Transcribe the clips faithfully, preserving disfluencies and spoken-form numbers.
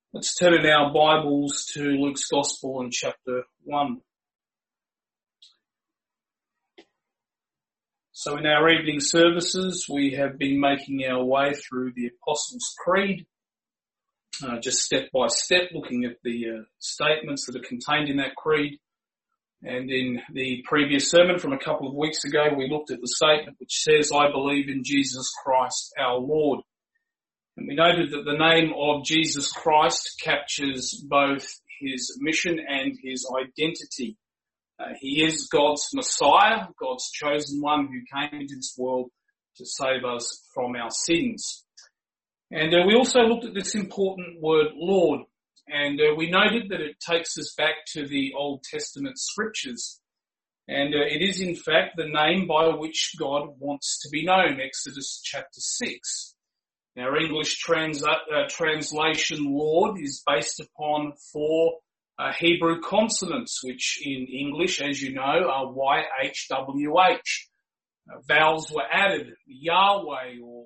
Let's turn in our Bibles to Luke's Gospel in chapter one. So in our evening services, we have been making our way through the Apostles' Creed, uh, just step by step, looking at the uh, statements that are contained in that creed. And in the previous sermon from a couple of weeks ago, we looked at the statement which says, "I believe in Jesus Christ our Lord." And we noted that the name of Jesus Christ captures both his mission and his identity. Uh, he is God's Messiah, God's chosen one who came into this world to save us from our sins. And uh, we also looked at this important word, Lord. And uh, we noted that it takes us back to the Old Testament scriptures. And uh, it is in fact the name by which God wants to be known, Exodus chapter six. Our English trans- uh, translation, Lord, is based upon four uh, Hebrew consonants, which in English, as you know, are Y H W H. Uh, vowels were added, Yahweh, or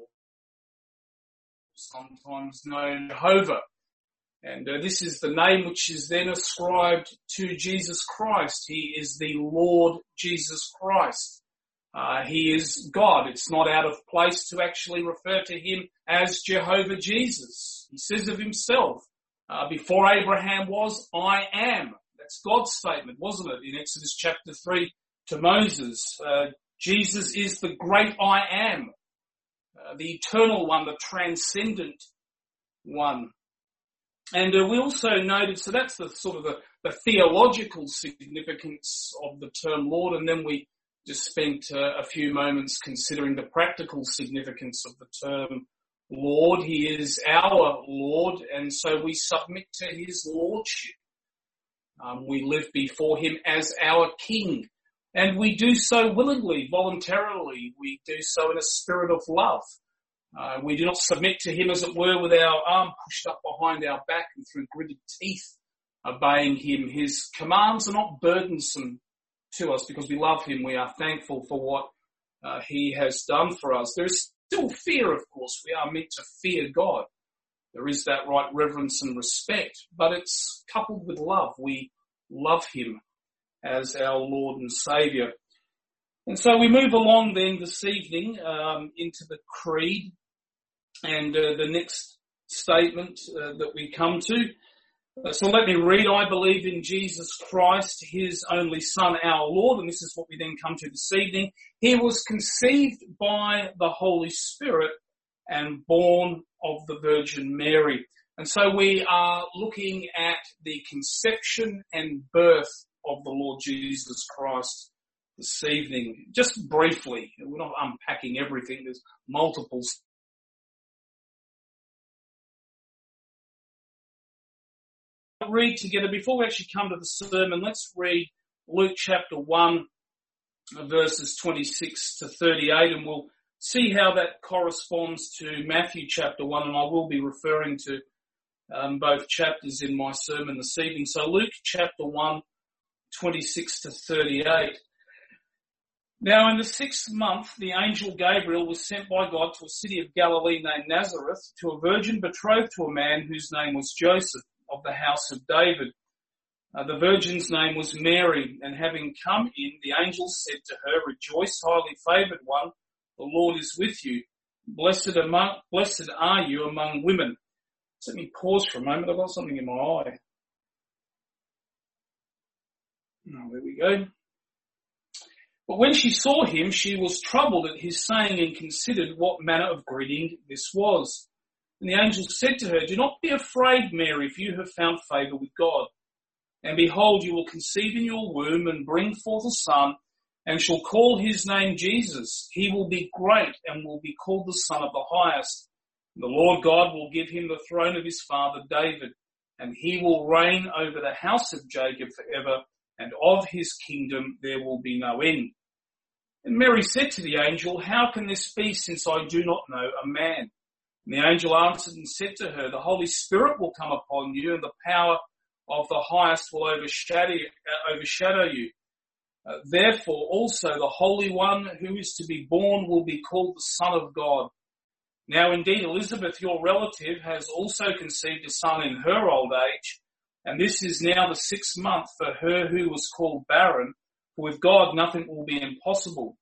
sometimes known Jehovah. And uh, this is the name which is then ascribed to Jesus Christ. He is the Lord Jesus Christ. Uh, he is God. It's not out of place to actually refer to him as Jehovah Jesus. He says of himself, uh, before Abraham was, I am. That's God's statement, wasn't it, in Exodus chapter three to Moses. Uh, Jesus is the great I am, uh, the eternal one, the transcendent one. And uh, we also noted, so that's the sort of the, the theological significance of the term Lord, and then we just spent uh, a few moments considering the practical significance of the term Lord. He is our Lord, and so we submit to his lordship. Um, we live before him as our King, and we do so willingly, voluntarily. We do so in a spirit of love. Uh, we do not submit to him, as it were, with our arm pushed up behind our back and through gritted teeth, obeying him. His commands are not burdensome to us because we love him. We are thankful for what uh, he has done for us. There is still fear, of course. We are meant to fear God. There is that right reverence and respect, but it's coupled with love. We love him as our Lord and Saviour. And so we move along then this evening um, into the Creed, and uh, the next statement uh, that we come to. Uh, so let me read, I believe in Jesus Christ, his only Son, our Lord, and this is what we then come to this evening. He was conceived by the Holy Spirit and born of the Virgin Mary. And so we are looking at the conception and birth of the Lord Jesus Christ this evening. Just briefly, we're not unpacking everything, there's multiple read together. Before we actually come to the sermon, let's read Luke chapter one, verses twenty-six to thirty-eight, and we'll see how that corresponds to Matthew chapter one, and I will be referring to um, both chapters in my sermon this evening. So Luke chapter one, twenty-six to thirty-eight. Now in the sixth month, the angel Gabriel was sent by God to a city of Galilee named Nazareth, to a virgin betrothed to a man whose name was Joseph, of the house of David. Uh, the virgin's name was Mary, and having come in, the angel said to her, Rejoice, highly favoured one, the Lord is with you. Blessed among, blessed are you among women. Let me pause for a moment. I've got something in my eye. Oh, there we go. But when she saw him, she was troubled at his saying and considered what manner of greeting this was. And the angel said to her, Do not be afraid, Mary, for you have found favour with God. And behold, you will conceive in your womb and bring forth a son, and shall call his name Jesus. He will be great and will be called the Son of the Highest. And the Lord God will give him the throne of his father David, and he will reign over the house of Jacob forever, and of his kingdom there will be no end. And Mary said to the angel, How can this be, since I do not know a man? And the angel answered and said to her, The Holy Spirit will come upon you, and the power of the Highest will overshadow, uh, overshadow you. Uh, therefore also the Holy One who is to be born will be called the Son of God. Now indeed Elizabeth, your relative, has also conceived a son in her old age, and this is now the sixth month for her who was called barren, for with God nothing will be impossible.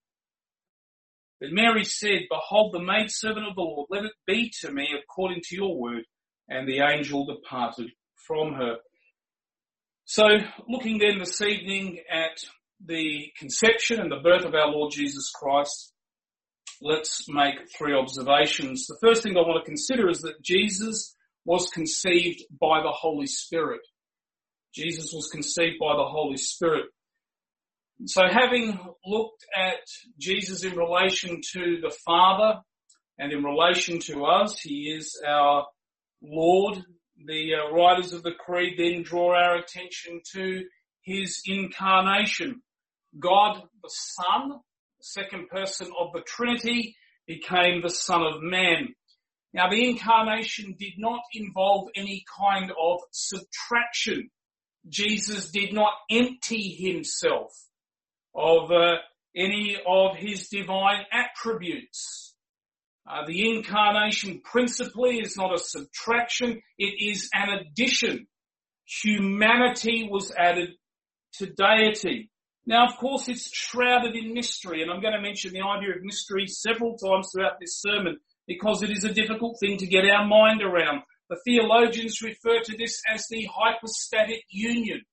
But Mary said, Behold, the maidservant of the Lord, let it be to me according to your word. And the angel departed from her. So, looking then this evening at the conception and the birth of our Lord Jesus Christ, let's make three observations. The first thing I want to consider is that Jesus was conceived by the Holy Spirit. Jesus was conceived by the Holy Spirit. So having looked at Jesus in relation to the Father and in relation to us, he is our Lord. The uh, writers of the Creed then draw our attention to his incarnation. God the Son, the second person of the Trinity, became the Son of Man. Now the incarnation did not involve any kind of subtraction. Jesus did not empty himself of uh, any of his divine attributes. Uh, the incarnation principally is not a subtraction, it is an addition. Humanity was added to deity. Now, of course, it's shrouded in mystery, and I'm going to mention the idea of mystery several times throughout this sermon because it is a difficult thing to get our mind around. The theologians refer to this as the hypostatic union.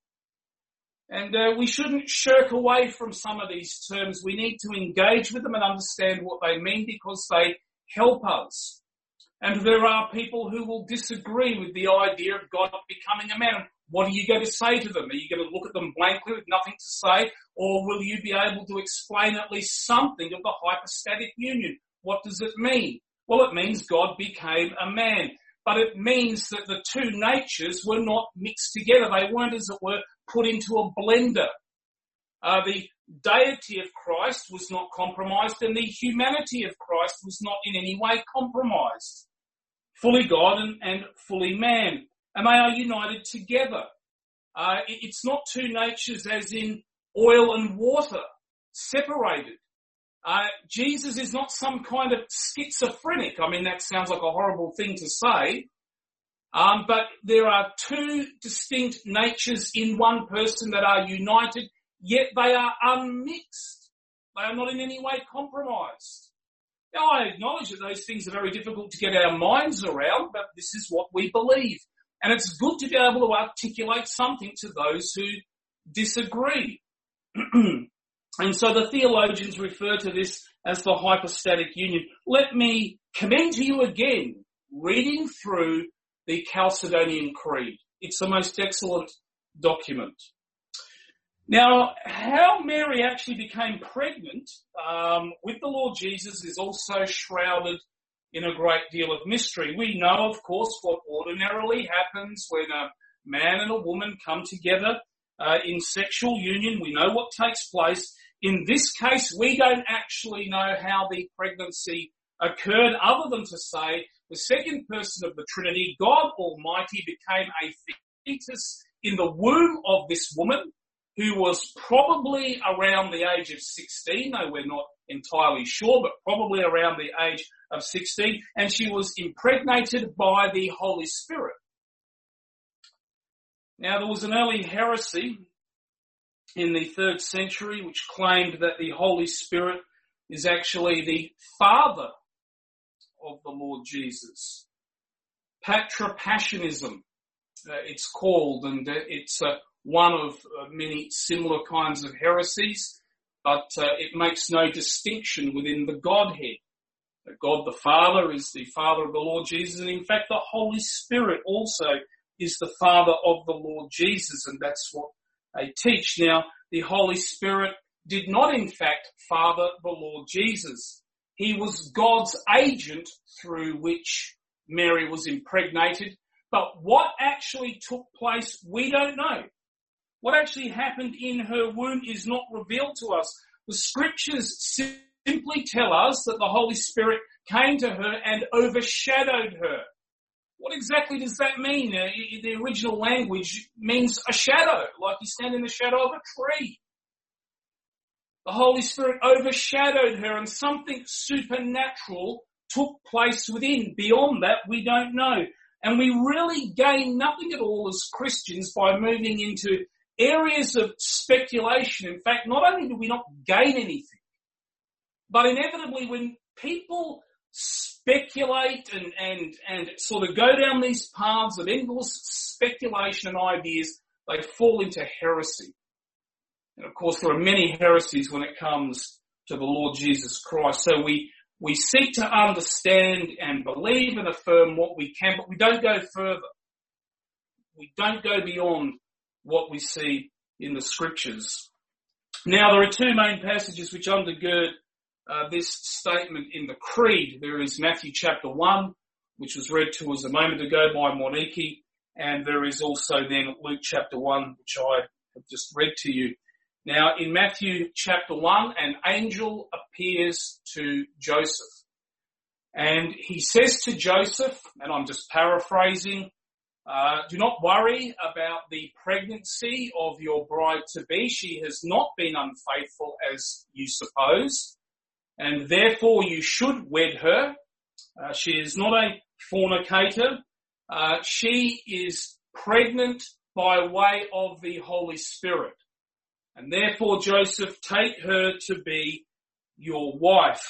And uh, we shouldn't shirk away from some of these terms. We need to engage with them and understand what they mean because they help us. And there are people who will disagree with the idea of God becoming a man. What are you going to say to them? Are you going to look at them blankly with nothing to say? Or will you be able to explain at least something of the hypostatic union? What does it mean? Well, it means God became a man. But it means that the two natures were not mixed together. They weren't, as it were, put into a blender. Uh, the deity of Christ was not compromised and the humanity of Christ was not in any way compromised. Fully God and, and fully man. And they are united together. Uh, it, it's not two natures as in oil and water, separated. Uh, Jesus is not some kind of schizophrenic. I mean, that sounds like a horrible thing to say. Um, but there are two distinct natures in one person that are united, yet they are unmixed. They are not in any way compromised. Now, I acknowledge that those things are very difficult to get our minds around, but this is what we believe. And it's good to be able to articulate something to those who disagree. And so the theologians refer to this as the hypostatic union. Let me commend to you again, reading through the Chalcedonian Creed. It's the most excellent document. Now, how Mary actually became pregnant um, with the Lord Jesus is also shrouded in a great deal of mystery. We know, of course, what ordinarily happens when a man and a woman come together uh, in sexual union. We know what takes place. In this case, we don't actually know how the pregnancy occurred other than to say the second person of the Trinity, God Almighty, became a fetus in the womb of this woman who was probably around the age of sixteen, though we're not entirely sure, but probably around the age of sixteen, and she was impregnated by the Holy Spirit. Now, there was an early heresy in the third century which claimed that the Holy Spirit is actually the Father of the Lord Jesus. Patripassionism, uh, it's called, and uh, it's uh, one of uh, many similar kinds of heresies, but uh, it makes no distinction within the Godhead. God the Father is the Father of the Lord Jesus, and in fact the Holy Spirit also is the Father of the Lord Jesus, and that's what they teach. Now, the Holy Spirit did not in fact father the Lord Jesus. He was God's agent through which Mary was impregnated, but what actually took place, we don't know. What actually happened in her womb is not revealed to us. The scriptures simply tell us that the Holy Spirit came to her and overshadowed her. What exactly does that mean? Uh, the original language means a shadow, like you stand in the shadow of a tree. The Holy Spirit overshadowed her and something supernatural took place within. Beyond that, we don't know. And we really gain nothing at all as Christians by moving into areas of speculation. In fact, not only do we not gain anything, but inevitably when people speculate and, and, and sort of go down these paths of endless speculation and ideas, they fall into heresy. And of course, there are many heresies when it comes to the Lord Jesus Christ. So we, we seek to understand and believe and affirm what we can, but we don't go further. We don't go beyond what we see in the scriptures. Now, there are two main passages which undergird uh, this statement in the Creed. There is Matthew chapter one, which was read to us a moment ago by Moniki, and there is also then Luke chapter one, which I have just read to you. Now, in Matthew chapter one, an angel appears to Joseph, and he says to Joseph, and I'm just paraphrasing, Uh, do not worry about the pregnancy of your bride-to-be. She has not been unfaithful as you suppose, and therefore you should wed her. Uh, she is not a fornicator. Uh, she is pregnant by way of the Holy Spirit. And therefore, Joseph, take her to be your wife.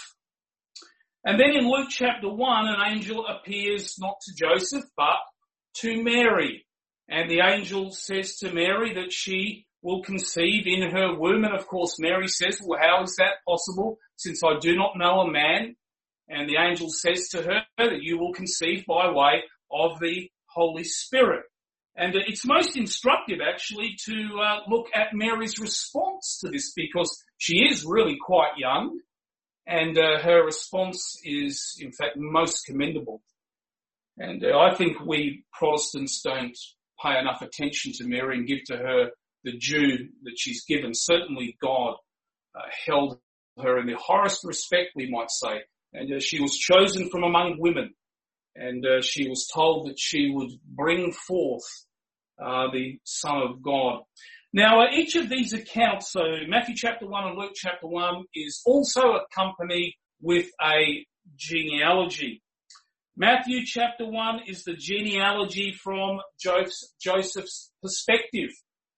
And then in Luke chapter one, an angel appears not to Joseph, but to Mary. And the angel says to Mary that she will conceive in her womb. And of course, Mary says, well, how is that possible since I do not know a man? And the angel says to her that you will conceive by way of the Holy Spirit. And it's most instructive actually to uh, look at Mary's response to this, because she is really quite young, and uh, her response is in fact most commendable. And uh, I think we Protestants don't pay enough attention to Mary and give to her the due that she's given. Certainly God uh, held her in the highest respect, we might say. And uh, she was chosen from among women. And uh, she was told that she would bring forth uh, the Son of God. Now, uh, each of these accounts, so Matthew chapter one and Luke chapter one, is also accompanied with a genealogy. Matthew chapter one is the genealogy from Joseph's perspective.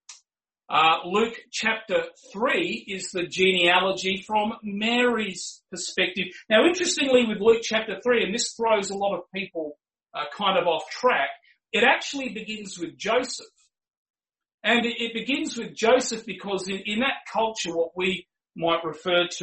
Uh, Luke chapter three is the genealogy from Mary's perspective. Now, interestingly, with Luke chapter three, and this throws a lot of people uh, kind of off track, it actually begins with Joseph. And it, it begins with Joseph because in, in that culture, what we might refer to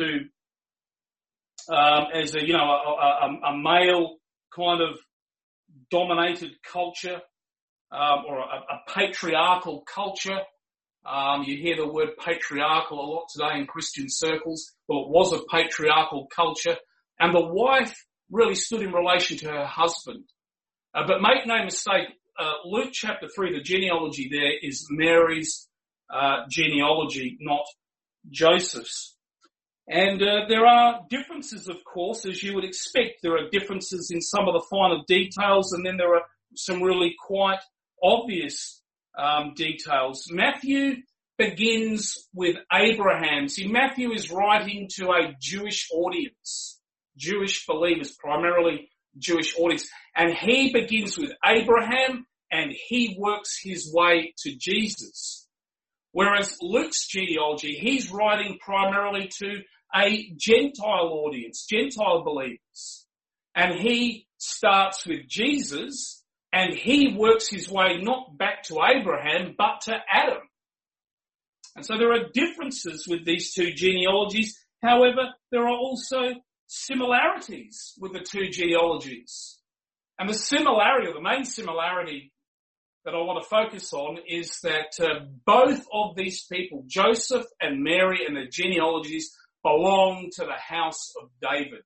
um, as a, you know, a, a, a male kind of dominated culture, um, or a, a patriarchal culture. Um, you hear the word patriarchal a lot today in Christian circles. Well, it was a patriarchal culture, and the wife really stood in relation to her husband. Uh, but make no mistake, uh, Luke chapter three, the genealogy there is Mary's uh, genealogy, not Joseph's. And uh, there are differences, of course, as you would expect. There are differences in some of the finer details, and then there are some really quite obvious um, details. Matthew begins with Abraham. See, Matthew is writing to a Jewish audience, Jewish believers, primarily Jewish audience, and he begins with Abraham, and he works his way to Jesus. Whereas Luke's genealogy, he's writing primarily to a Gentile audience, Gentile believers. And he starts with Jesus, and he works his way not back to Abraham, but to Adam. And so there are differences with these two genealogies. However, there are also similarities with the two genealogies. And the similarity, or the main similarity that I want to focus on, is that uh, both of these people, Joseph and Mary and their genealogies, belong to the house of David.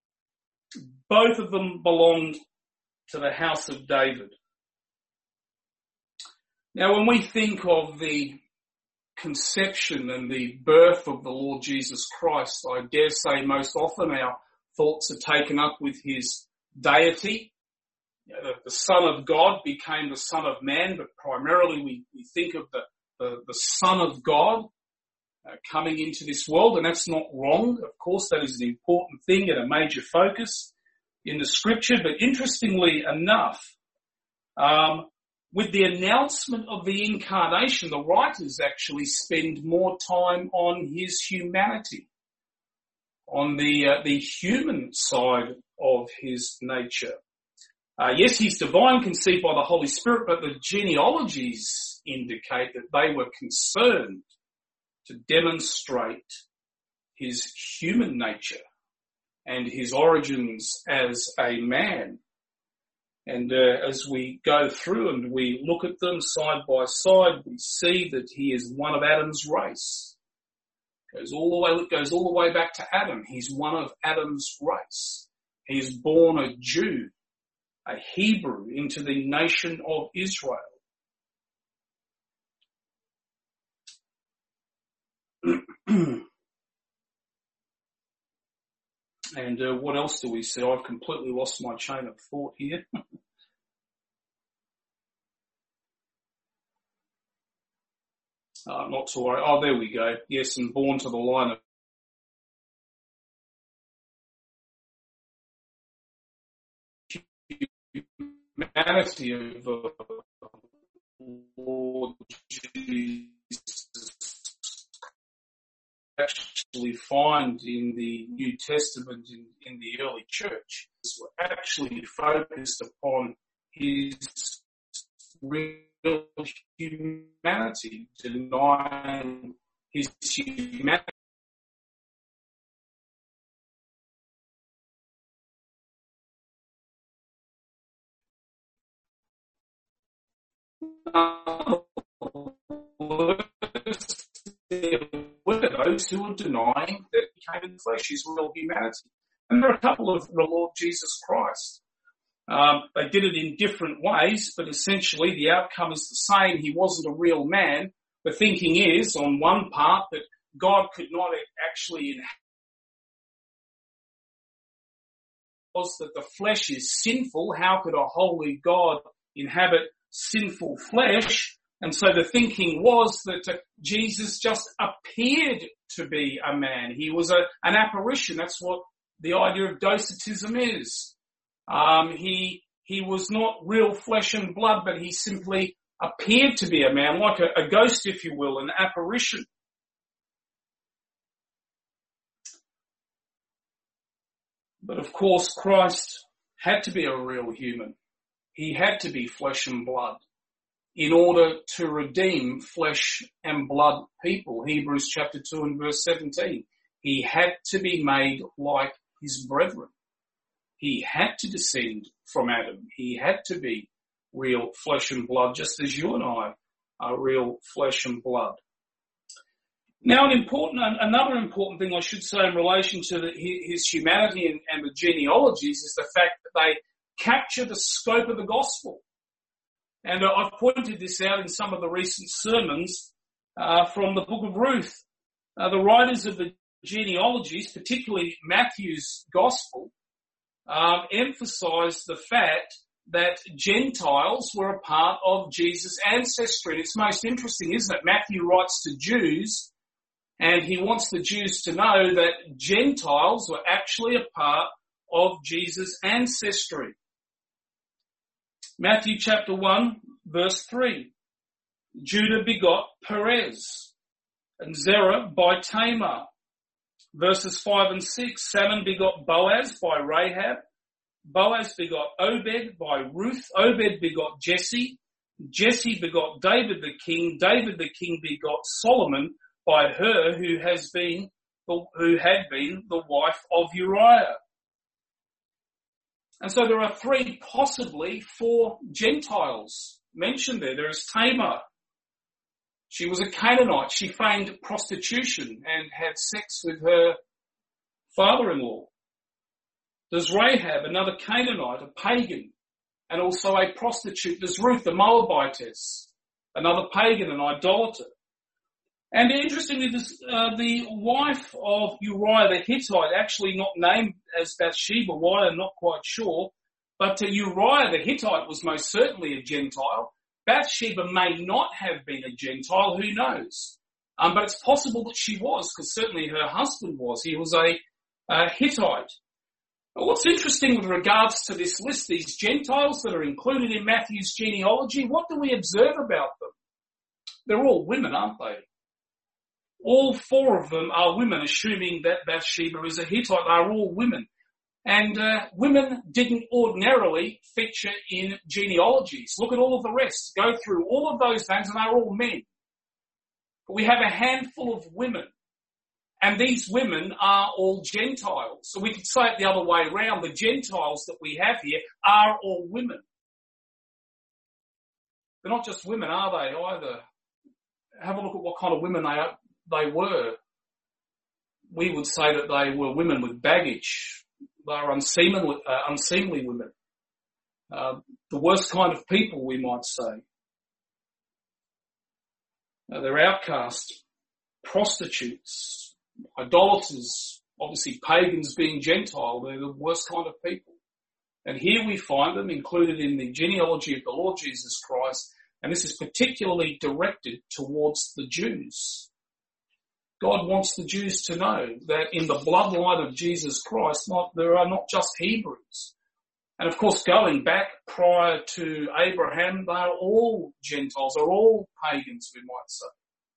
Both of them belonged to the house of David. Now, when we think of the conception and the birth of the Lord Jesus Christ, I dare say most often our thoughts are taken up with his deity. You know, the, the Son of God became the Son of Man, but primarily we, we think of the, the, the Son of God uh, coming into this world, and that's not wrong. Of course, that is an important thing and a major focus. in the scripture, but interestingly enough, um, with the announcement of the incarnation, the writers actually spend more time on his humanity, on the uh, the human side of his nature. Uh, yes, he's divine, conceived by the Holy Spirit, but the genealogies indicate that they were concerned to demonstrate his human nature and his origins as a man. And uh, as we go through and we look at them side by side, we see that he is one of Adam's race. Goes all the way, goes all the way back to Adam. He's one of Adam's race. He is born a Jew, a Hebrew, into the nation of Israel. And uh, what else do we see? I've completely lost my chain of thought here. uh, not to worry. Oh, there we go. Yes, and born to the line of humanity of the Lord Jesus actually find in the New Testament in, in the early church. We're actually focused upon his real humanity, denying his humanity. Were those who were denying that he came in flesh, his real humanity. And there are a couple of the Lord Jesus Christ. Um, they did it in different ways, but essentially the outcome is the same. He wasn't a real man. The thinking is, on one part, that God could not actually inhabit, was that the flesh is sinful. How could a holy God inhabit sinful flesh? And so the thinking was that uh, Jesus just appeared to be a man. He was a, an apparition. That's what the idea of docetism is. Um, he, he was not real flesh and blood, but he simply appeared to be a man, like a, a ghost, if you will, an apparition. But of course, Christ had to be a real human. He had to be flesh and blood in order to redeem flesh and blood people. Hebrews chapter two and verse seventeen. He had to be made like his brethren. He had to descend from Adam. He had to be real flesh and blood, just as you and I are real flesh and blood. Now, an important, another important thing I should say in relation to the, his humanity and, and the genealogies is the fact that they capture the scope of the gospel. And uh, I've pointed this out in some of the recent sermons uh, from the book of Ruth. Uh, the writers of the genealogies, particularly Matthew's gospel, um, emphasise the fact that Gentiles were a part of Jesus' ancestry. And it's most interesting, isn't it? Matthew writes to Jews, and he wants the Jews to know that Gentiles were actually a part of Jesus' ancestry. Matthew chapter one, verse three. Judah begot Perez, and Zerah by Tamar. Verses five and six. Salmon begot Boaz by Rahab. Boaz begot Obed by Ruth. Obed begot Jesse. Jesse begot David the king. David the king begot Solomon by her who has been, who had been the wife of Uriah. And so there are three, possibly four Gentiles mentioned there. There is Tamar. She was a Canaanite. She feigned prostitution and had sex with her father-in-law. There's Rahab, another Canaanite, a pagan, and also a prostitute. There's Ruth, the Moabitess, another pagan, an idolater. And interestingly, this, uh, the wife of Uriah the Hittite, actually not named as Bathsheba, why I'm not quite sure, but uh, Uriah the Hittite was most certainly a Gentile. Bathsheba may not have been a Gentile, who knows? Um, but it's possible that she was, because certainly her husband was. He was a, a Hittite. What's interesting with regards to this list, these Gentiles that are included in Matthew's genealogy, what do we observe about them? They're all women, aren't they? All four of them are women, assuming that Bathsheba is a Hittite. They're all women. And uh, women didn't ordinarily feature in genealogies. Look at all of the rest. Go through all of those names and they're all men. But we have a handful of women. And these women are all Gentiles. So we could say it the other way around. The Gentiles that we have here are all women. They're not just women, are they, either? Have a look at what kind of women they are, they were. We would say that they were women with baggage. They are unseemly, uh, unseemly women. Uh, the worst kind of people, we might say. Uh, they're outcast, prostitutes, idolaters, obviously pagans being Gentile. They're the worst kind of people. And here we find them included in the genealogy of the Lord Jesus Christ, and this is particularly directed towards the Jews. God wants the Jews to know that in the bloodline of Jesus Christ, not, there are not just Hebrews. And of course, going back prior to Abraham, they are all Gentiles, are all pagans, we might say.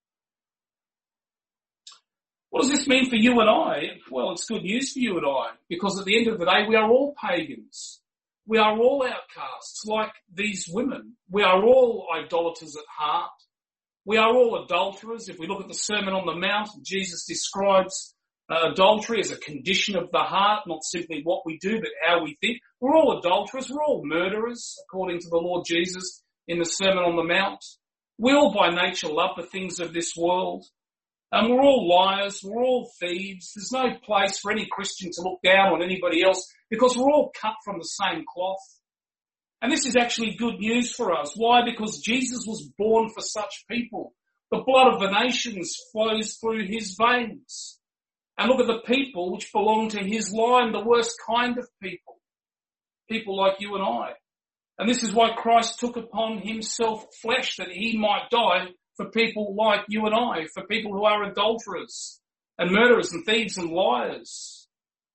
What does this mean for you and I? Well, it's good news for you and I, because at the end of the day, we are all pagans. We are all outcasts, like these women. We are all idolaters at heart. We are all adulterers. If we look at the Sermon on the Mount, Jesus describes uh, adultery as a condition of the heart, not simply what we do, but how we think. We're all adulterers. We're all murderers, according to the Lord Jesus in the Sermon on the Mount. We all by nature love the things of this world. And we're all liars. We're all thieves. There's no place for any Christian to look down on anybody else because we're all cut from the same cloth. And this is actually good news for us. Why? Because Jesus was born for such people. The blood of the nations flows through his veins. And look at the people which belong to his line, the worst kind of people. People like you and I. And this is why Christ took upon himself flesh, that he might die for people like you and I, for people who are adulterers and murderers and thieves and liars.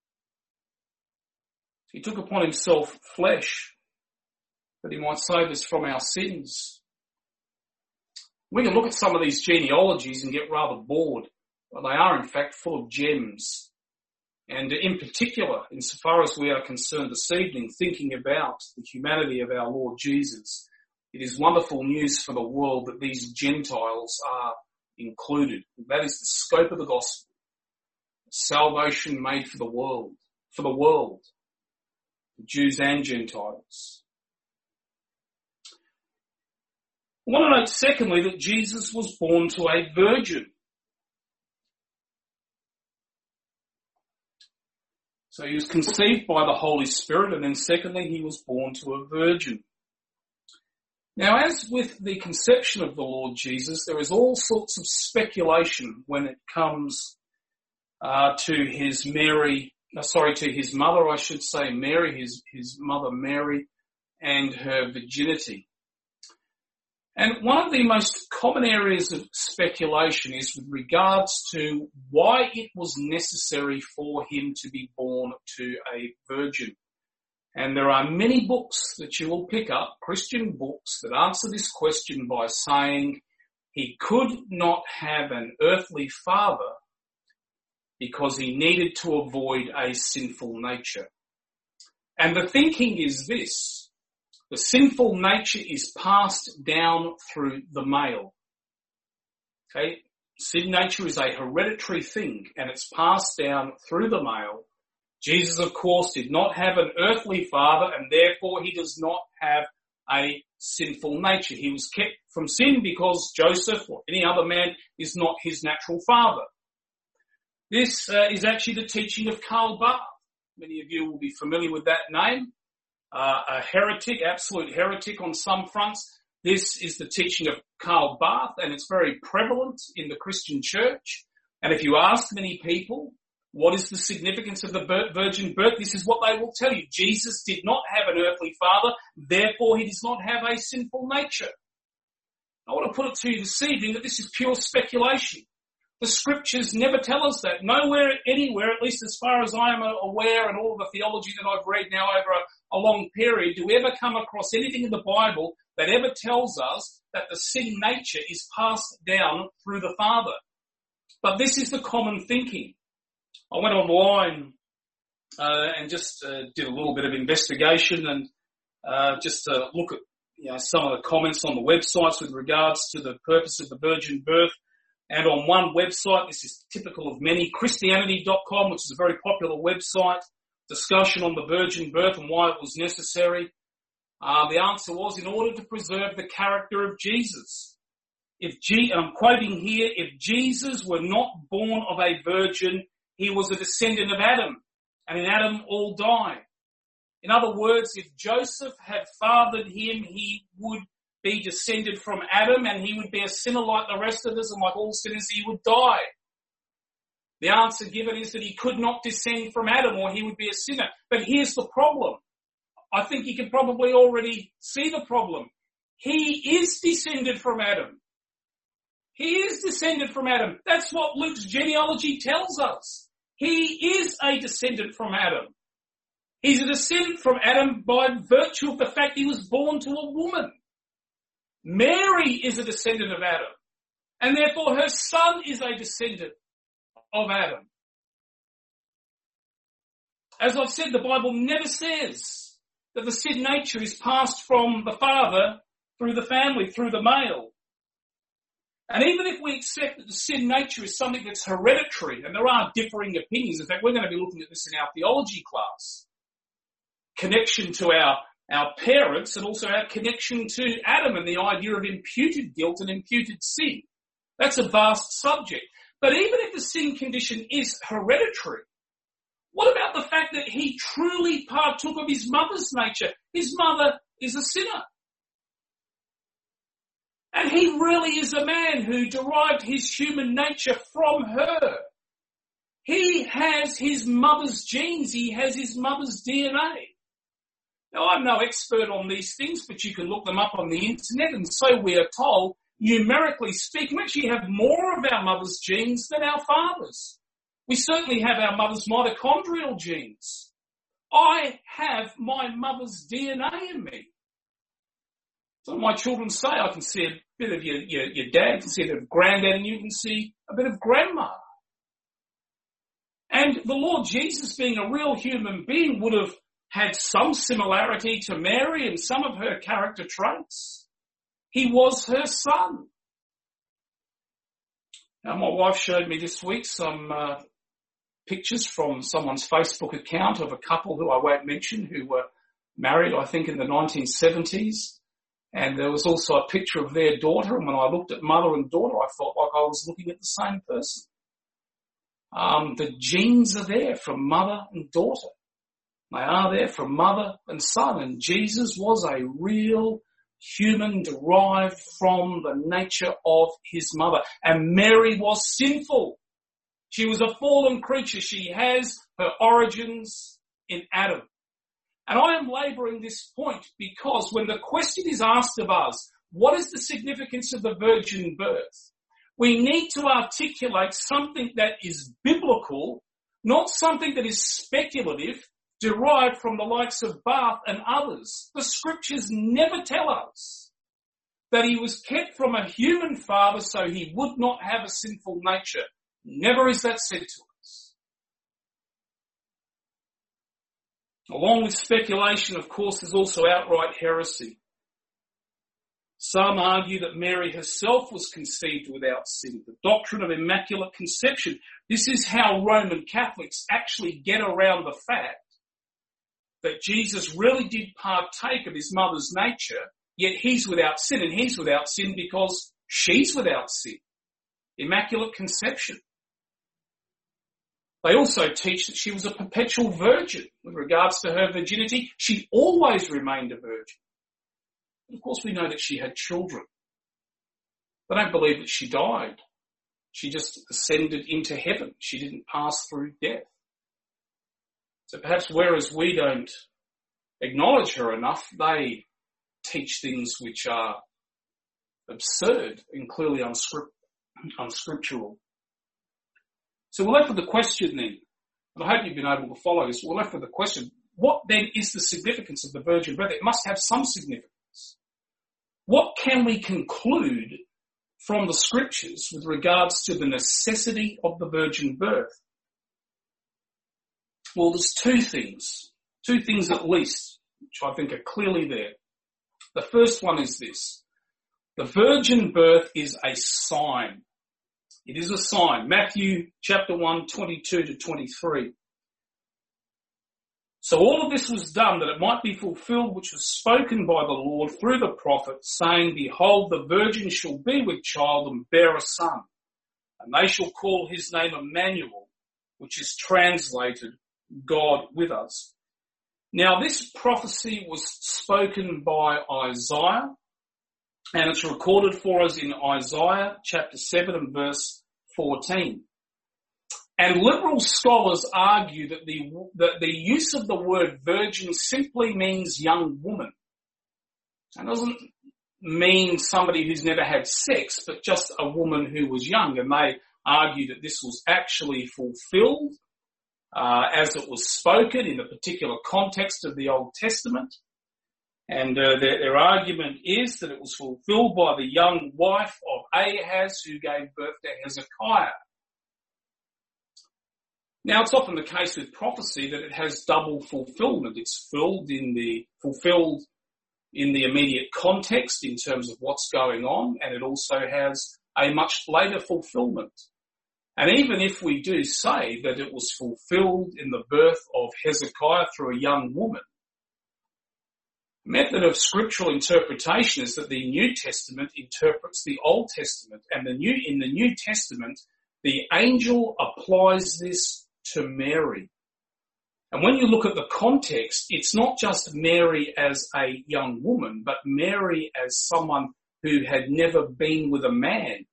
He took upon himself flesh that he might save us from our sins. We can look at some of these genealogies and get rather bored, but they are in fact full of gems. And in particular, insofar as we are concerned this evening, thinking about the humanity of our Lord Jesus, it is wonderful news for the world that these Gentiles are included. That is the scope of the gospel. Salvation made for the world, for the world, Jews and Gentiles. I want to note secondly that Jesus was born to a virgin. So he was conceived by the Holy Spirit, and then secondly he was born to a virgin. Now, as with the conception of the Lord Jesus, there is all sorts of speculation when it comes uh, to his Mary, uh, sorry, to his mother, I should say, Mary, his, his mother Mary, and her virginity. And one of the most common areas of speculation is with regards to why it was necessary for him to be born to a virgin. And there are many books that you will pick up, Christian books, that answer this question by saying he could not have an earthly father because he needed to avoid a sinful nature. And the thinking is this: the sinful nature is passed down through the male. Okay? Sin nature is a hereditary thing, and it's passed down through the male. Jesus, of course, did not have an earthly father, and therefore he does not have a sinful nature. He was kept from sin because Joseph or any other man is not his natural father. This uh, is actually the teaching of Karl Barth. Many of you will be familiar with that name. Uh, a heretic, absolute heretic on some fronts. This is the teaching of Karl Barth, and it's very prevalent in the Christian church. And if you ask many people, what is the significance of the virgin birth? This is what they will tell you. Jesus did not have an earthly father, therefore he does not have a sinful nature. I want to put it to you this evening that this is pure speculation. The scriptures never tell us that. Nowhere, anywhere, at least as far as I am aware and all the theology that I've read now over a, a long period, do we ever come across anything in the Bible that ever tells us that the sin nature is passed down through the Father. But this is the common thinking. I went online uh, and just uh, did a little bit of investigation and uh, just to look at you know, some of the comments on the websites with regards to the purpose of the virgin birth. And on one website, this is typical of many, Christianity dot com, which is a very popular website, discussion on the virgin birth and why it was necessary. Uh, the answer was in order to preserve the character of Jesus. If G, and I'm quoting here, if Jesus were not born of a virgin, he was a descendant of Adam, and in Adam all die. In other words, if Joseph had fathered him, he would be descended from Adam, and he would be a sinner like the rest of us, and like all sinners, he would die. The answer given is that he could not descend from Adam, or he would be a sinner. But here's the problem. I think you can probably already see the problem. He is descended from Adam. He is descended from Adam. That's what Luke's genealogy tells us. He is a descendant from Adam. He's a descendant from Adam by virtue of the fact he was born to a woman. Mary is a descendant of Adam, and therefore her son is a descendant of Adam. As I've said, the Bible never says that the sin nature is passed from the father through the family, through the male. And even if we accept that the sin nature is something that's hereditary, and there are differing opinions, in fact we're going to be looking at this in our theology class, connection to our our parents and also our connection to Adam and the idea of imputed guilt and imputed sin. That's a vast subject. But even if the sin condition is hereditary, what about the fact that he truly partook of his mother's nature? His mother is a sinner. And he really is a man who derived his human nature from her. He has his mother's genes. He has his mother's D N A. Now, I'm no expert on these things, but you can look them up on the internet, and so we are told, numerically speaking, we actually have more of our mother's genes than our father's. We certainly have our mother's mitochondrial genes. I have my mother's D N A in me. So my children say I can see a bit of your, your, your dad, can see a bit of granddad, and you can see a bit of grandma. And the Lord Jesus, being a real human being, would have had some similarity to Mary and some of her character traits. He was her son. Now, my wife showed me this week some uh, pictures from someone's Facebook account of a couple who I won't mention who were married, I think, in the nineteen seventies. And there was also a picture of their daughter. And when I looked at mother and daughter, I felt like I was looking at the same person. Um, the genes are there from mother and daughter. They are there from mother and son. And Jesus was a real human derived from the nature of his mother. And Mary was sinful. She was a fallen creature. She has her origins in Adam. And I am labouring this point because when the question is asked of us, what is the significance of the virgin birth? We need to articulate something that is biblical, not something that is speculative, derived from the likes of Barth and others. The scriptures never tell us that he was kept from a human father so he would not have a sinful nature. Never is that said to us. Along with speculation, of course, there's also outright heresy. Some argue that Mary herself was conceived without sin. The doctrine of Immaculate Conception. This is how Roman Catholics actually get around the fact that Jesus really did partake of his mother's nature, yet he's without sin, and he's without sin because she's without sin. Immaculate Conception. They also teach that she was a perpetual virgin with regards to her virginity. She always remained a virgin. Of course, we know that she had children. They don't believe that she died. She just ascended into heaven. She didn't pass through death. So perhaps whereas we don't acknowledge her enough, they teach things which are absurd and clearly unscript- unscriptural. So we're left with the question then, and I hope you've been able to follow this, we're left with the question, what then is the significance of the virgin birth? It must have some significance. What can we conclude from the scriptures with regards to the necessity of the virgin birth? Well, there's two things, two things at least, which I think are clearly there. The first one is this. The virgin birth is a sign. It is a sign. Matthew chapter one, twenty-two to twenty-three. So all of this was done that it might be fulfilled which was spoken by the Lord through the prophet, saying, Behold, the virgin shall be with child and bear a son, and they shall call his name Emmanuel, which is translated God with us. Now this prophecy was spoken by Isaiah, and it's recorded for us in Isaiah chapter seven and verse fourteen. And liberal scholars argue that the, that the use of the word virgin simply means young woman. It doesn't mean somebody who's never had sex, but just a woman who was young. And they argue that this was actually fulfilled uh, as it was spoken in the particular context of the Old Testament. And uh, their, their argument is that it was fulfilled by the young wife of Ahaz who gave birth to Hezekiah. Now, it's often the case with prophecy that it has double fulfillment. It's filled in the, fulfilled in the immediate context in terms of what's going on, and it also has a much later fulfillment. And even if we do say that it was fulfilled in the birth of Hezekiah through a young woman, the method of scriptural interpretation is that the New Testament interprets the Old Testament, and the new, in the New Testament, the angel applies this to Mary. And when you look at the context, it's not just Mary as a young woman, but Mary as someone who had never been with a man.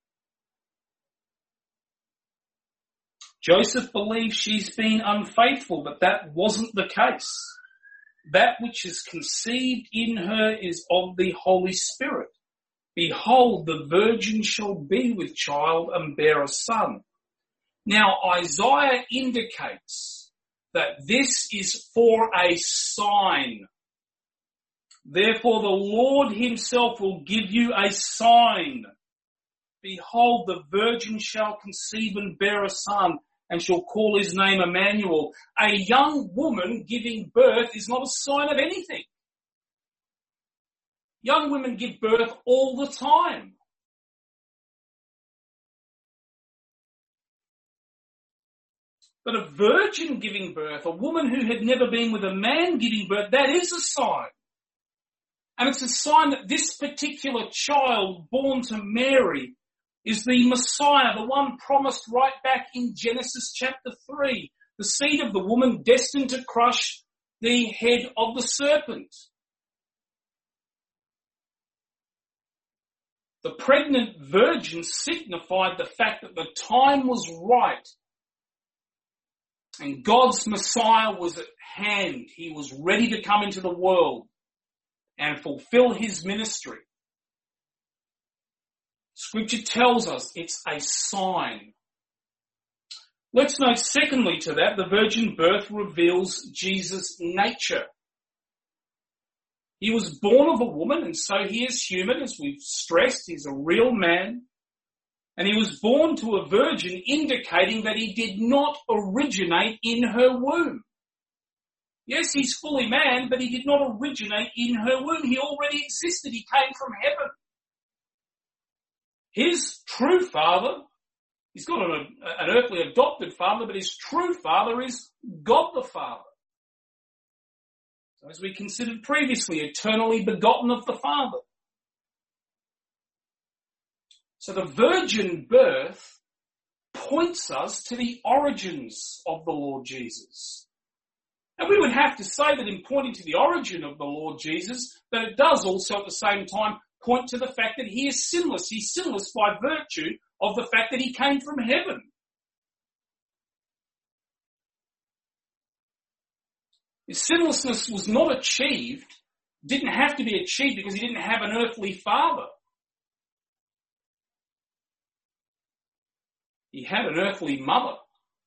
Joseph believes she's been unfaithful, but that wasn't the case. That which is conceived in her is of the Holy Spirit. Behold, the virgin shall be with child and bear a son. Now, Isaiah indicates that this is for a sign. Therefore, the Lord himself will give you a sign. Behold, the virgin shall conceive and bear a son, and shall call his name Emmanuel. A young woman giving birth is not a sign of anything. Young women give birth all the time. But a virgin giving birth, a woman who had never been with a man giving birth, that is a sign. And it's a sign that this particular child born to Mary is the Messiah, the one promised right back in Genesis chapter three, the seed of the woman destined to crush the head of the serpent. The pregnant virgin signified the fact that the time was right and God's Messiah was at hand. He was ready to come into the world and fulfill his ministry. Scripture tells us it's a sign. Let's note secondly to that, the virgin birth reveals Jesus' nature. He was born of a woman, and so he is human, as we've stressed. He's a real man. And he was born to a virgin, indicating that he did not originate in her womb. Yes, he's fully man, but he did not originate in her womb. He already existed. He came from heaven. His true father, he's got an, an earthly adopted father, but his true father is God the Father. So as we considered previously, eternally begotten of the Father. So the virgin birth points us to the origins of the Lord Jesus. And we would have to say that in pointing to the origin of the Lord Jesus, that it does also at the same time point to the fact that he is sinless. He's sinless by virtue of the fact that he came from heaven. His sinlessness was not achieved, didn't have to be achieved because he didn't have an earthly father. He had an earthly mother,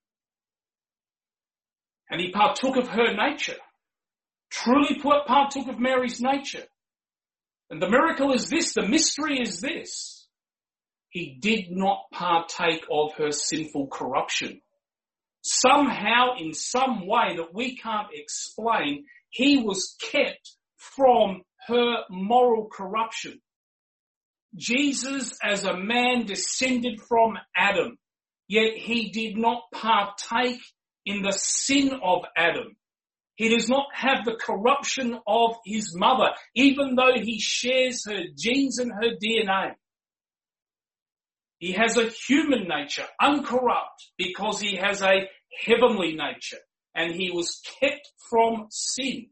And he partook of her nature. Truly partook of Mary's nature. And the miracle is this, the mystery is this. He did not partake of her sinful corruption. Somehow, in some way that we can't explain, he was kept from her moral corruption. Jesus, as a man, descended from Adam, yet he did not partake in the sin of Adam. He does not have the corruption of his mother, even though he shares her genes and her D N A. He has a human nature, uncorrupt, because he has a heavenly nature, and he was kept from sin.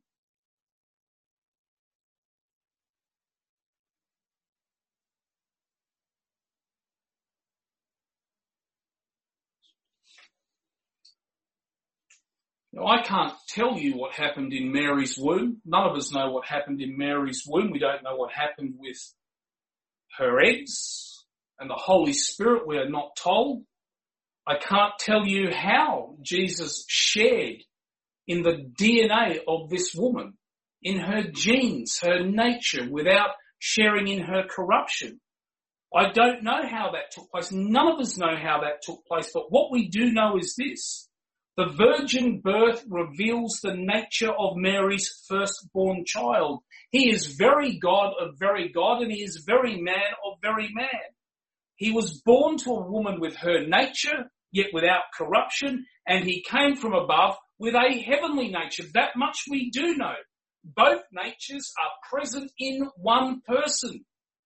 Now, I can't tell you what happened in Mary's womb. None of us know what happened in Mary's womb. We don't know what happened with her eggs and the Holy Spirit. We are not told. I can't tell you how Jesus shared in the D N A of this woman, in her genes, her nature, without sharing in her corruption. I don't know how that took place. None of us know how that took place. But what we do know is this. The virgin birth reveals the nature of Mary's firstborn child. He is very God of very God, and he is very man of very man. He was born to a woman with her nature, yet without corruption, and he came from above with a heavenly nature. That much we do know. Both natures are present in one person.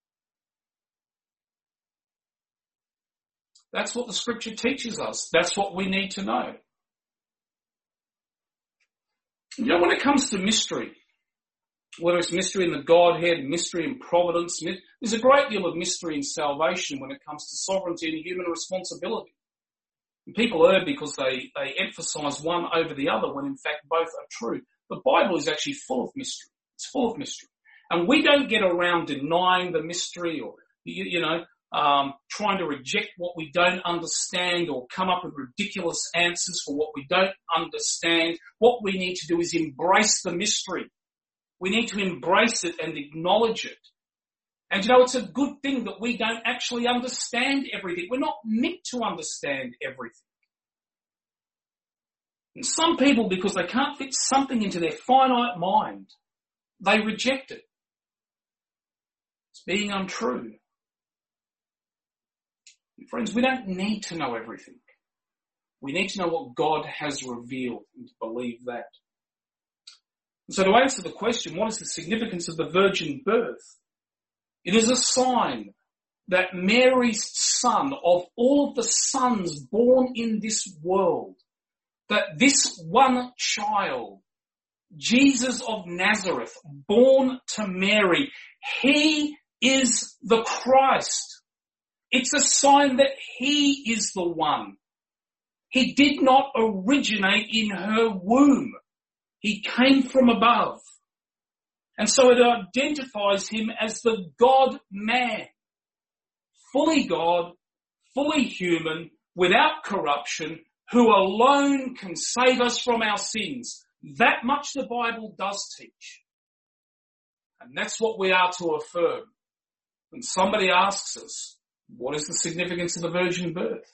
That's what the scripture teaches us. That's what we need to know. You know, when it comes to mystery, whether it's mystery in the Godhead, mystery in providence, there's a great deal of mystery in salvation when it comes to sovereignty and human responsibility. And people err because they, they emphasize one over the other when in fact both are true. The Bible is actually full of mystery. It's full of mystery. And we don't get around denying the mystery or, you, you know, um, trying to reject what we don't understand or come up with ridiculous answers for what we don't understand. What we need to do is embrace the mystery. We need to embrace it and acknowledge it. And you know, it's a good thing that we don't actually understand everything. We're not meant to understand everything. And some people, because they can't fit something into their finite mind, they reject it. It's being untrue. Friends, we don't need to know everything. We need to know what God has revealed and to believe that. And so to answer the question, what is the significance of the virgin birth? It is a sign that Mary's son, of all of the sons born in this world, that this one child, Jesus of Nazareth, born to Mary, he is the Christ. It's a sign that he is the one. He did not originate in her womb. He came from above. And so it identifies him as the God-man, fully God, fully human, without corruption, who alone can save us from our sins. That much the Bible does teach. And that's what we are to affirm. When somebody asks us, what is the significance of the virgin birth?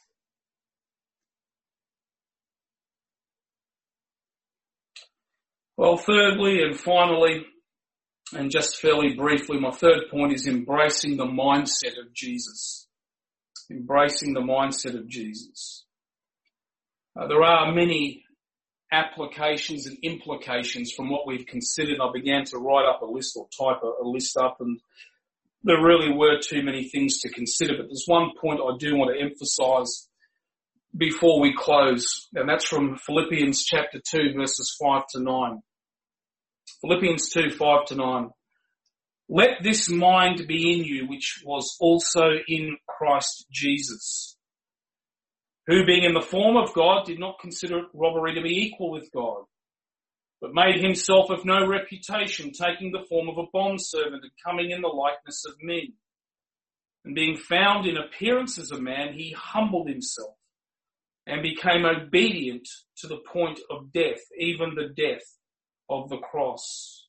Well, thirdly and finally, and just fairly briefly, my third point is embracing the mindset of Jesus. Embracing the mindset of Jesus. Uh, there are many applications and implications from what we've considered. I began to write up a list or type a, a list up, and there really were too many things to consider, but there's one point I do want to emphasize before we close, and that's from Philippians chapter two, verses five to nine. Philippians two, five to nine. Let this mind be in you, which was also in Christ Jesus, who being in the form of God did not consider it robbery to be equal with God, but made himself of no reputation, taking the form of a bondservant and coming in the likeness of men. And being found in appearance as a man, he humbled himself and became obedient to the point of death, even the death of the cross.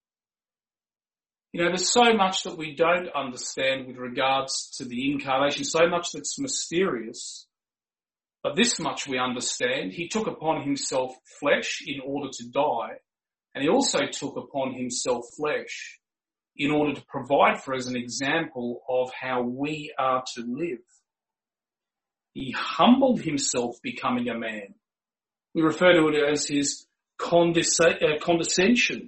You know, there's so much that we don't understand with regards to the incarnation, so much that's mysterious. But this much we understand. He took upon himself flesh in order to die, and he also took upon himself flesh in order to provide for us an example of how we are to live. He humbled himself, becoming a man. We refer to it as his condes- uh, condescension.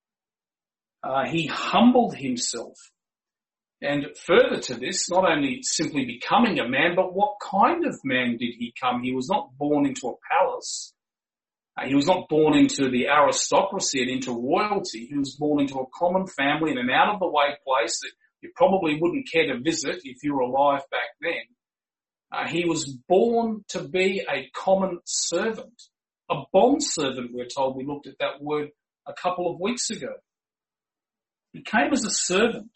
Uh, he humbled himself. And further to this, not only simply becoming a man, but what kind of man did he come? He was not born into a palace. Uh, he was not born into the aristocracy and into royalty. He was born into a common family in an out-of-the-way place that you probably wouldn't care to visit if you were alive back then. Uh, he was born to be a common servant, a bond servant, we're told. We looked at that word a couple of weeks ago. He came as a servant.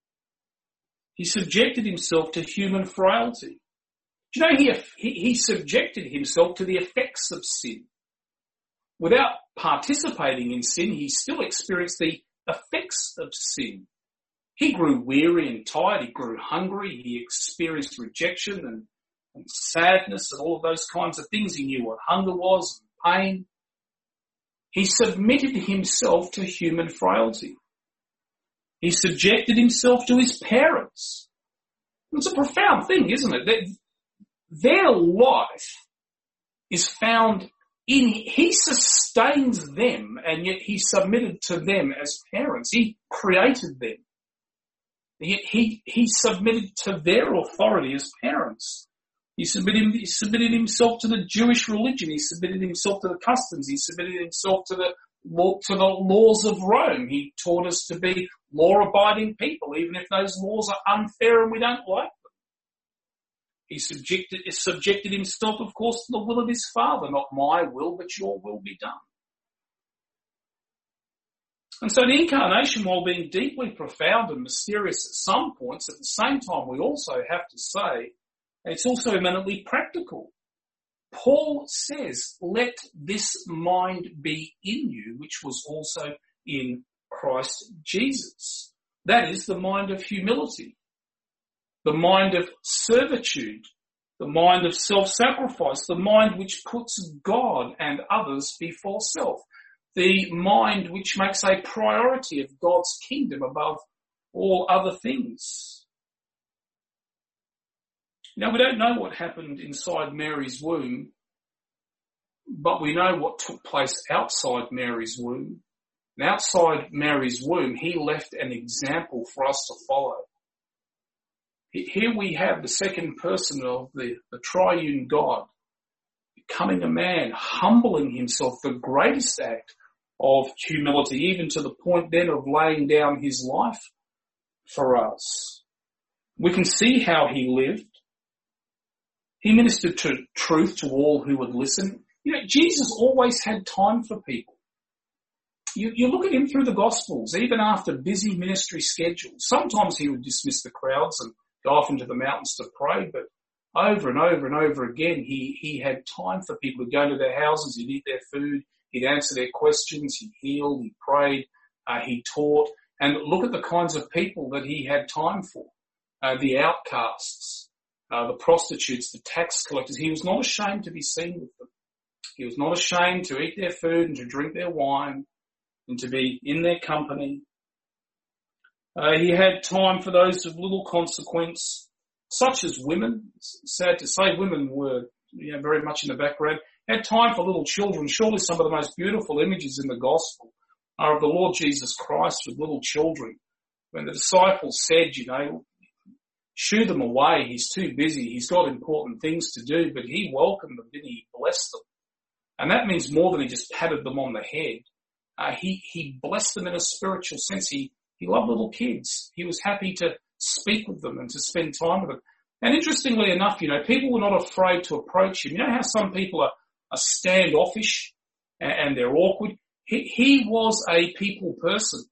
He subjected himself to human frailty. Do you know, he, he, he subjected himself to the effects of sin. Without participating in sin, he still experienced the effects of sin. He grew weary and tired. He grew hungry. He experienced rejection and, and sadness and all of those kinds of things. He knew what hunger was and pain. He submitted himself to human frailty. He subjected himself to his parents. It's a profound thing, isn't it? Their, their life is found in, he sustains them, and yet he submitted to them as parents. He created them. Yet he, he submitted to their authority as parents. He submitted, he submitted himself to the Jewish religion. He submitted himself to the customs. He submitted himself to the to the laws of Rome. He taught us to be law-abiding people, even if those laws are unfair and we don't like them. He subjected, subjected himself, of course, to the will of his Father. Not my will, but your will be done. And so the incarnation, while being deeply profound and mysterious at some points, at the same time we also have to say it's also eminently practical. Paul says, let this mind be in you, which was also in Christ Jesus. That is the mind of humility, the mind of servitude, the mind of self-sacrifice, the mind which puts God and others before self, the mind which makes a priority of God's kingdom above all other things. Now, we don't know what happened inside Mary's womb, but we know what took place outside Mary's womb. And outside Mary's womb, he left an example for us to follow. Here we have the second person of the, the triune God becoming a man, humbling himself, the greatest act of humility, even to the point then of laying down his life for us. We can see how he lived. He ministered to truth to all who would listen. You know, Jesus always had time for people. You, you look at him through the Gospels, even after busy ministry schedules. Sometimes he would dismiss the crowds and go off into the mountains to pray, but over and over and over again, he, he had time for people. He'd go into their houses, he'd eat their food, he'd answer their questions, he healed, he prayed, uh, he taught. And look at the kinds of people that he had time for. Uh, the outcasts. Uh, the prostitutes, the tax collectors. He was not ashamed to be seen with them. He was not ashamed to eat their food and to drink their wine and to be in their company. Uh, he had time for those of little consequence, such as women. It's sad to say, women were, you know, very much in the background. He had time for little children. Surely some of the most beautiful images in the gospel are of the Lord Jesus Christ with little children. When the disciples said, you know, shoo them away. He's too busy. He's got important things to do, but he welcomed them, didn't he? He blessed them. And that means more than he just patted them on the head. Uh, he, he blessed them in a spiritual sense. He, he loved little kids. He was happy to speak with them and to spend time with them. And interestingly enough, you know, people were not afraid to approach him. You know how some people are, are standoffish and, and they're awkward? He, he was a people person.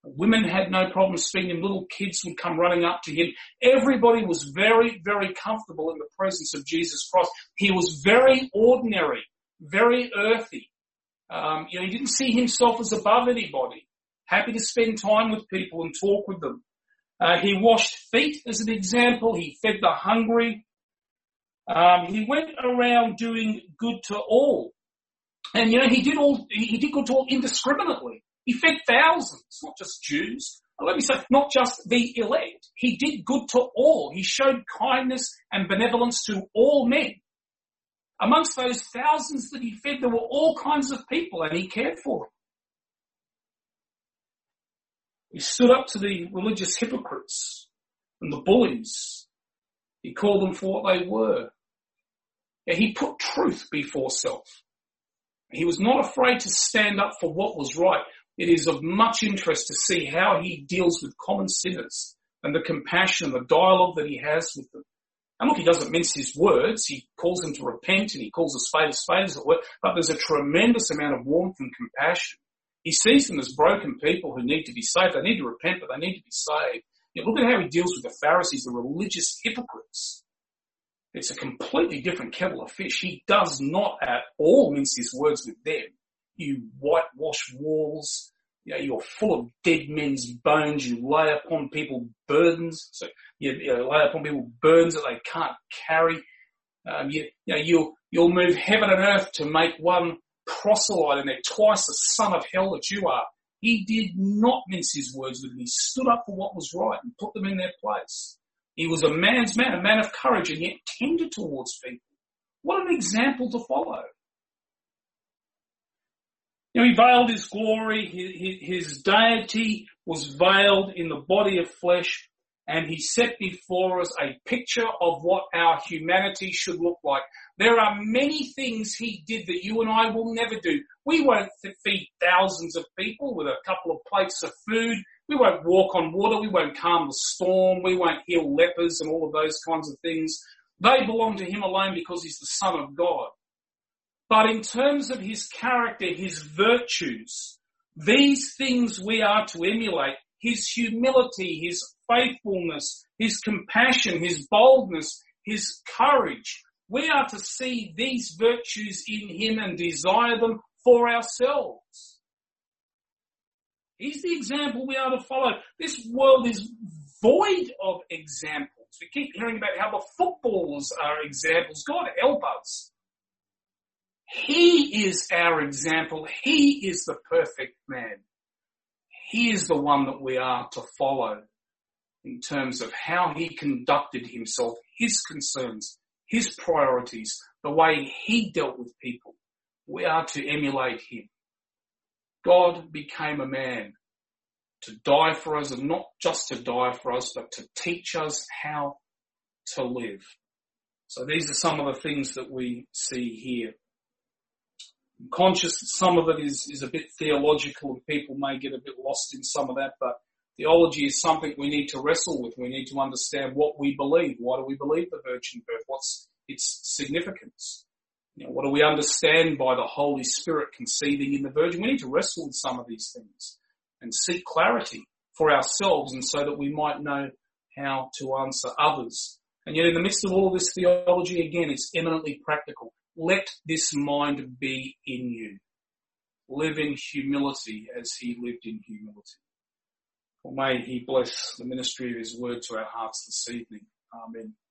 Women had no problem speaking to him. Little kids would come running up to him. Everybody was very, very comfortable in the presence of Jesus Christ. He was very ordinary, very earthy. Um, you know, he didn't see himself as above anybody. Happy to spend time with people and talk with them. Uh, he washed feet as an example. He fed the hungry. Um, he went around doing good to all. And, you know, he did all, he did good to all indiscriminately. He fed thousands, not just Jews. Let me say, not just the elect. He did good to all. He showed kindness and benevolence to all men. Amongst those thousands that he fed, there were all kinds of people, and he cared for them. He stood up to the religious hypocrites and the bullies. He called them for what they were. Yeah, he put truth before self. He was not afraid to stand up for what was right. It is of much interest to see how he deals with common sinners and the compassion and the dialogue that he has with them. And look, he doesn't mince his words. He calls them to repent and he calls a spade a spade, as it were. But there's a tremendous amount of warmth and compassion. He sees them as broken people who need to be saved. They need to repent, but they need to be saved. You know, look at how he deals with the Pharisees, the religious hypocrites. It's a completely different kettle of fish. He does not at all mince his words with them. You whitewash walls. You know, you're full of dead men's bones. You lay upon people burdens. So you, you know, lay upon people burdens that they can't carry. Um, you, you know, you'll, you'll move heaven and earth to make one proselyte, and they're twice the son of hell that you are. He did not mince his words with them. He stood up for what was right and put them in their place. He was a man's man, a man of courage, and yet tender towards people. What an example to follow. You know, he veiled his glory, his, his deity was veiled in the body of flesh, and he set before us a picture of what our humanity should look like. There are many things he did that you and I will never do. We won't feed thousands of people with a couple of plates of food. We won't walk on water. We won't calm the storm. We won't heal lepers and all of those kinds of things. They belong to him alone because he's the Son of God. But in terms of his character, his virtues, these things we are to emulate. His humility, his faithfulness, his compassion, his boldness, his courage. We are to see these virtues in him and desire them for ourselves. He's the example we are to follow. This world is void of examples. We keep hearing about how the footballers are examples. God help us. He is our example. He is the perfect man. He is the one that we are to follow in terms of how he conducted himself, his concerns, his priorities, the way he dealt with people. We are to emulate him. God became a man to die for us, and not just to die for us, but to teach us how to live. So these are some of the things that we see here. I'm conscious that some of it is, is a bit theological and people may get a bit lost in some of that, but theology is something we need to wrestle with. We need to understand what we believe. Why do we believe the virgin birth? What's its significance? You know, what do we understand by the Holy Spirit conceiving in the virgin? We need to wrestle with some of these things and seek clarity for ourselves, and so that we might know how to answer others. And yet in the midst of all of this theology, again, it's eminently practical. Let this mind be in you. Live in humility as he lived in humility. Well, may he bless the ministry of his word to our hearts this evening. Amen.